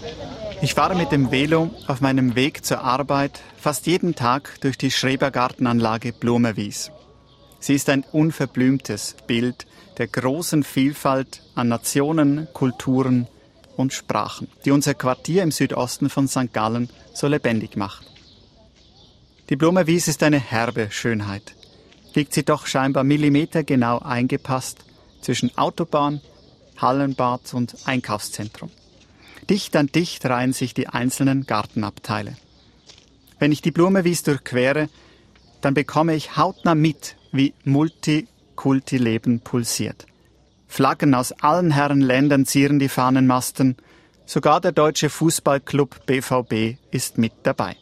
Ich fahre mit dem Velo auf meinem Weg zur Arbeit fast jeden Tag durch die Schrebergartenanlage Blumenwies. Sie ist ein unverblümtes Bild der großen Vielfalt an Nationen, Kulturen und Sprachen, die unser Quartier im Südosten von St. Gallen so lebendig macht. Die Blumenwies ist eine herbe Schönheit. Liegt sie doch scheinbar millimetergenau eingepasst zwischen Autobahn, Hallenbad und Einkaufszentrum. Dicht an dicht reihen sich die einzelnen Gartenabteile. Wenn ich die Blumenwies durchquere, dann bekomme ich hautnah mit, wie Multikulti-Leben pulsiert. Flaggen aus allen Herren Ländern zieren die Fahnenmasten. Sogar der deutsche Fußballclub BVB ist mit dabei.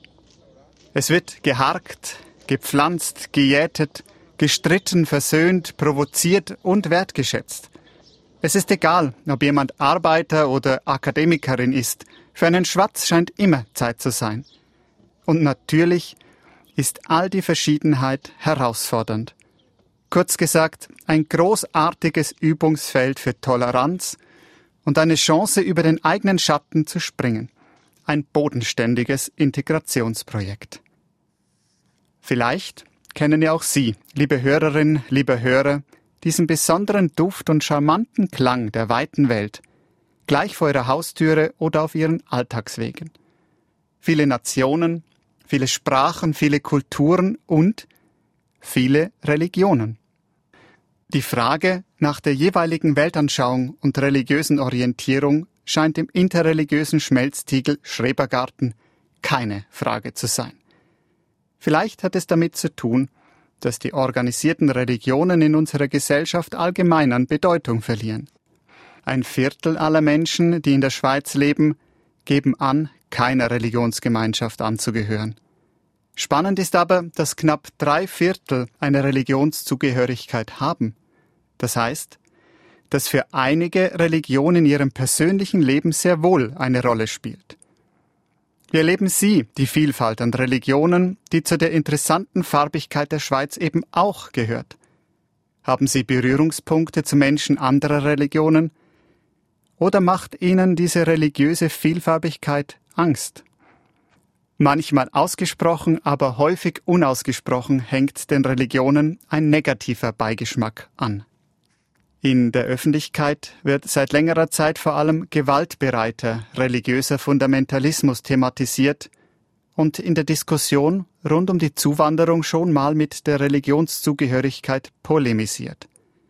Es wird geharkt, gepflanzt, gejätet, gestritten, versöhnt, provoziert und wertgeschätzt. Es ist egal, ob jemand Arbeiter oder Akademikerin ist. Für einen Schwatz scheint immer Zeit zu sein. Und natürlich ist all die Verschiedenheit herausfordernd. Kurz gesagt, ein großartiges Übungsfeld für Toleranz und eine Chance, über den eigenen Schatten zu springen. Ein bodenständiges Integrationsprojekt. Vielleicht kennen ja auch Sie, liebe Hörerinnen, liebe Hörer, diesen besonderen Duft und charmanten Klang der weiten Welt, gleich vor Ihrer Haustüre oder auf Ihren Alltagswegen. Viele Nationen, viele Sprachen, viele Kulturen und viele Religionen. Die Frage nach der jeweiligen Weltanschauung und religiösen Orientierung scheint im interreligiösen Schmelztiegel Schrebergarten keine Frage zu sein. Vielleicht hat es damit zu tun, dass die organisierten Religionen in unserer Gesellschaft allgemein an Bedeutung verlieren. 1/4 aller Menschen, die in der Schweiz leben, geben an, keiner Religionsgemeinschaft anzugehören. Spannend ist aber, dass knapp 3/4 eine Religionszugehörigkeit haben. Das heißt, dass für einige Religion in ihrem persönlichen Leben sehr wohl eine Rolle spielt. Wie erleben Sie die Vielfalt an Religionen, die zu der interessanten Farbigkeit der Schweiz eben auch gehört? Haben Sie Berührungspunkte zu Menschen anderer Religionen? Oder macht Ihnen diese religiöse Vielfarbigkeit Angst? Manchmal ausgesprochen, aber häufig unausgesprochen hängt den Religionen ein negativer Beigeschmack an. In der Öffentlichkeit wird seit längerer Zeit vor allem gewaltbereiter religiöser Fundamentalismus thematisiert und in der Diskussion rund um die Zuwanderung schon mal mit der Religionszugehörigkeit polemisiert.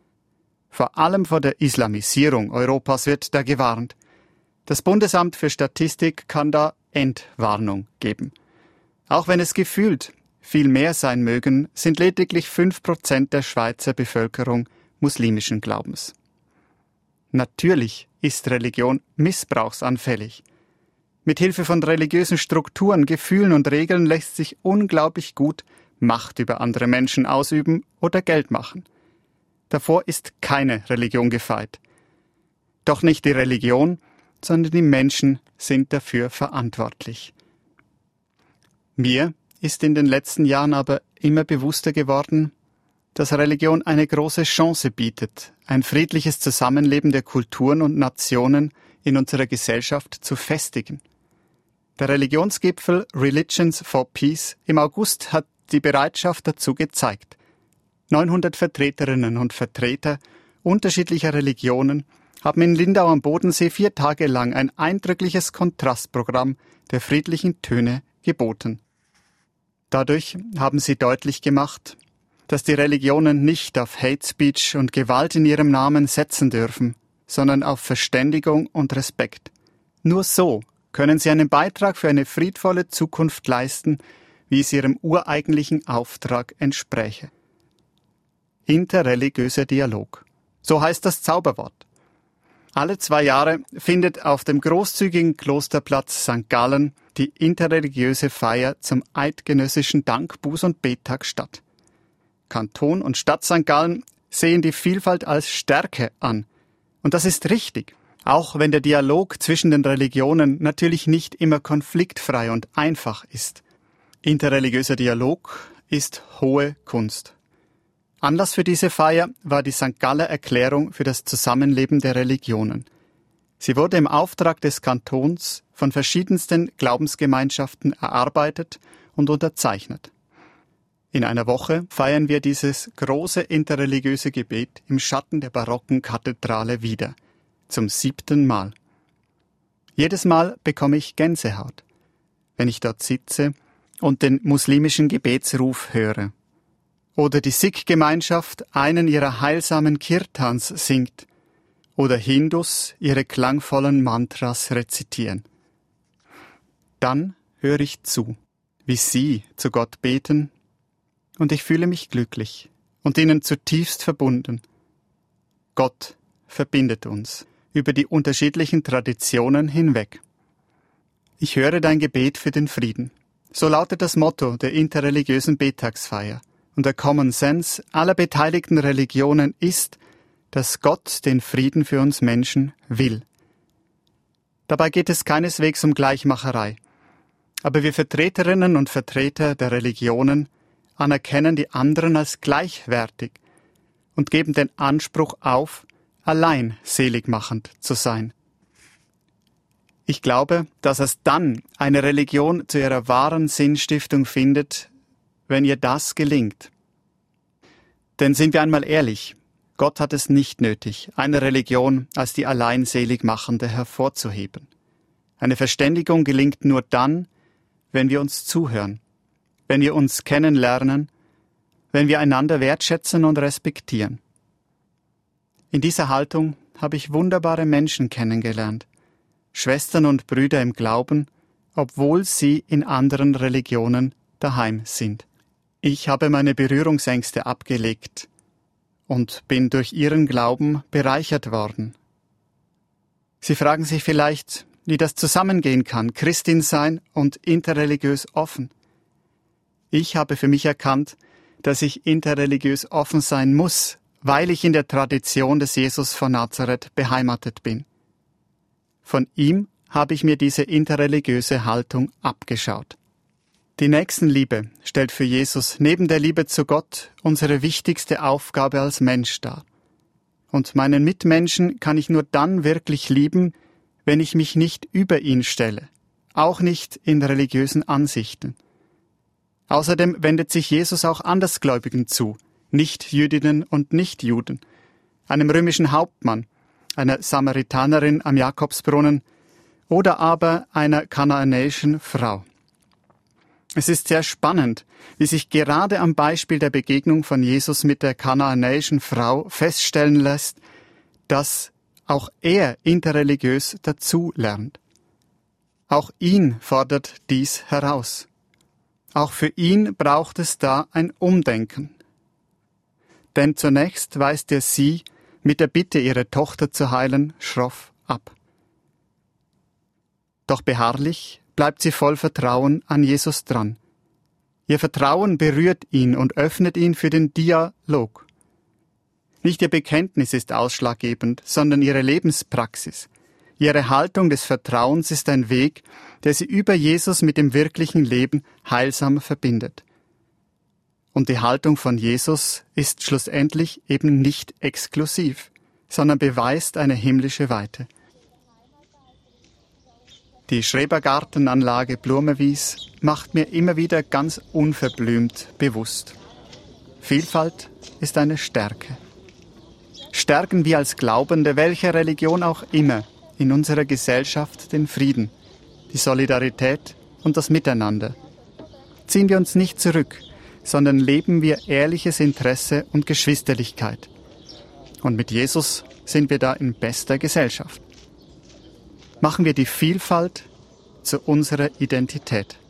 Vor allem vor der Islamisierung Europas wird da gewarnt. Das Bundesamt für Statistik kann da Entwarnung geben. Auch wenn es gefühlt viel mehr sein mögen, sind lediglich 5% der Schweizer Bevölkerung muslimischen Glaubens. Natürlich ist Religion missbrauchsanfällig. Mit Hilfe von religiösen Strukturen, Gefühlen und Regeln lässt sich unglaublich gut Macht über andere Menschen ausüben oder Geld machen. Davor ist keine Religion gefeit. Doch nicht die Religion, sondern die Menschen sind dafür verantwortlich. Mir ist in den letzten Jahren aber immer bewusster geworden, dass Religion eine große Chance bietet, ein friedliches Zusammenleben der Kulturen und Nationen in unserer Gesellschaft zu festigen. Der Religionsgipfel Religions for Peace im August hat die Bereitschaft dazu gezeigt. 900 Vertreterinnen und Vertreter unterschiedlicher Religionen haben in Lindau am Bodensee 4 Tage lang ein eindrückliches Kontrastprogramm der friedlichen Töne geboten. Dadurch haben sie deutlich gemacht, dass die Religionen nicht auf Hate Speech und Gewalt in ihrem Namen setzen dürfen, sondern auf Verständigung und Respekt. Nur so können sie einen Beitrag für eine friedvolle Zukunft leisten, wie es ihrem ureigentlichen Auftrag entspräche. Interreligiöser Dialog. So heißt das Zauberwort. Alle 2 Jahre findet auf dem großzügigen Klosterplatz St. Gallen die interreligiöse Feier zum eidgenössischen Dank-, Buß- und Bettag statt. Kanton und Stadt St. Gallen sehen die Vielfalt als Stärke an. Und das ist richtig, auch wenn der Dialog zwischen den Religionen natürlich nicht immer konfliktfrei und einfach ist. Interreligiöser Dialog ist hohe Kunst. Anlass für diese Feier war die St. Galler Erklärung für das Zusammenleben der Religionen. Sie wurde im Auftrag des Kantons von verschiedensten Glaubensgemeinschaften erarbeitet und unterzeichnet. In einer Woche feiern wir dieses große interreligiöse Gebet im Schatten der barocken Kathedrale wieder, zum 7. Mal. Jedes Mal bekomme ich Gänsehaut, wenn ich dort sitze und den muslimischen Gebetsruf höre. Oder die Sikh-Gemeinschaft einen ihrer heilsamen Kirtans singt. Oder Hindus ihre klangvollen Mantras rezitieren. Dann höre ich zu, wie sie zu Gott beten, und ich fühle mich glücklich und ihnen zutiefst verbunden. Gott verbindet uns über die unterschiedlichen Traditionen hinweg. Ich höre dein Gebet für den Frieden. So lautet das Motto der interreligiösen Bettagsfeier. Und der Common Sense aller beteiligten Religionen ist, dass Gott den Frieden für uns Menschen will. Dabei geht es keineswegs um Gleichmacherei. Aber wir Vertreterinnen und Vertreter der Religionen anerkennen die anderen als gleichwertig und geben den Anspruch auf, allein seligmachend zu sein. Ich glaube, dass es dann eine Religion zu ihrer wahren Sinnstiftung findet, wenn ihr das gelingt. Denn sind wir einmal ehrlich, Gott hat es nicht nötig, eine Religion als die allein Seligmachende hervorzuheben. Eine Verständigung gelingt nur dann, wenn wir uns zuhören, wenn wir uns kennenlernen, wenn wir einander wertschätzen und respektieren. In dieser Haltung habe ich wunderbare Menschen kennengelernt, Schwestern und Brüder im Glauben, obwohl sie in anderen Religionen daheim sind. Ich habe meine Berührungsängste abgelegt und bin durch ihren Glauben bereichert worden. Sie fragen sich vielleicht, wie das zusammengehen kann, Christin sein und interreligiös offen. Ich habe für mich erkannt, dass ich interreligiös offen sein muss, weil ich in der Tradition des Jesus von Nazareth beheimatet bin. Von ihm habe ich mir diese interreligiöse Haltung abgeschaut. Die Nächstenliebe stellt für Jesus neben der Liebe zu Gott unsere wichtigste Aufgabe als Mensch dar. Und meinen Mitmenschen kann ich nur dann wirklich lieben, wenn ich mich nicht über ihn stelle, auch nicht in religiösen Ansichten. Außerdem wendet sich Jesus auch Andersgläubigen zu, Nicht-Jüdinnen und Nicht-Juden, einem römischen Hauptmann, einer Samaritanerin am Jakobsbrunnen oder aber einer kanaanäischen Frau. Es ist sehr spannend, wie sich gerade am Beispiel der Begegnung von Jesus mit der kanaanäischen Frau feststellen lässt, dass auch er interreligiös dazu lernt. Auch ihn fordert dies heraus. Auch für ihn braucht es da ein Umdenken. Denn zunächst weist er sie mit der Bitte, ihre Tochter zu heilen, schroff ab. Doch beharrlich bleibt sie voll Vertrauen an Jesus dran. Ihr Vertrauen berührt ihn und öffnet ihn für den Dialog. Nicht ihr Bekenntnis ist ausschlaggebend, sondern ihre Lebenspraxis. Ihre Haltung des Vertrauens ist ein Weg, der sie über Jesus mit dem wirklichen Leben heilsam verbindet. Und die Haltung von Jesus ist schlussendlich eben nicht exklusiv, sondern beweist eine himmlische Weite. Die Schrebergartenanlage Blumenwies macht mir immer wieder ganz unverblümt bewusst: Vielfalt ist eine Stärke. Stärken wir als Glaubende, welcher Religion auch immer, in unserer Gesellschaft den Frieden, die Solidarität und das Miteinander. Ziehen wir uns nicht zurück, sondern leben wir ehrliches Interesse und Geschwisterlichkeit. Und mit Jesus sind wir da in bester Gesellschaft. Machen wir die Vielfalt zu unserer Identität.